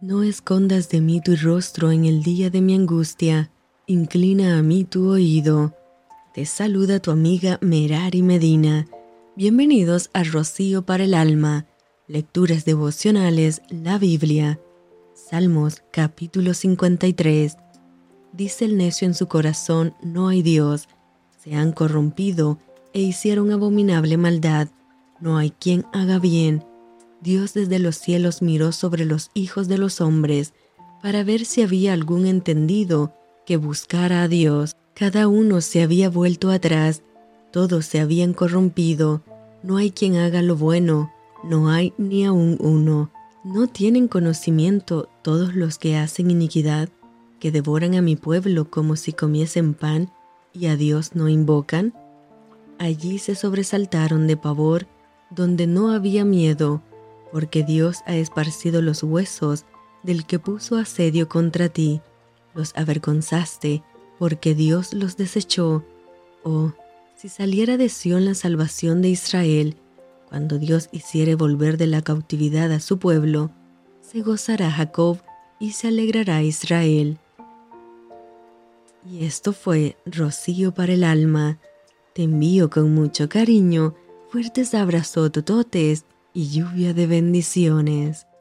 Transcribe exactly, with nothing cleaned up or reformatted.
No escondas de mí tu rostro en el día de mi angustia, inclina a mí tu oído. Te saluda tu amiga Merari Medina. Bienvenidos a Rocío para el Alma, Lecturas Devocionales, la Biblia. Salmos capítulo cincuenta y tres. Dice el necio en su corazón, no hay Dios. Se han corrompido e hicieron abominable maldad. No hay quien haga bien. Dios desde los cielos miró sobre los hijos de los hombres para ver si había algún entendido que buscara a Dios. Cada uno se había vuelto atrás, todos se habían corrompido. No hay quien haga lo bueno, no hay ni aun uno. ¿No tienen conocimiento todos los que hacen iniquidad, que devoran a mi pueblo como si comiesen pan y a Dios no invocan? Allí se sobresaltaron de pavor, donde no había miedo, porque Dios ha esparcido los huesos del que puso asedio contra ti. Los avergonzaste, porque Dios los desechó. Oh, si saliera de Sión la salvación de Israel, cuando Dios hiciere volver de la cautividad a su pueblo, se gozará Jacob y se alegrará Israel. Y esto fue Rocío para el Alma. Te envío con mucho cariño, fuertes abrazos tototes y lluvia de bendiciones.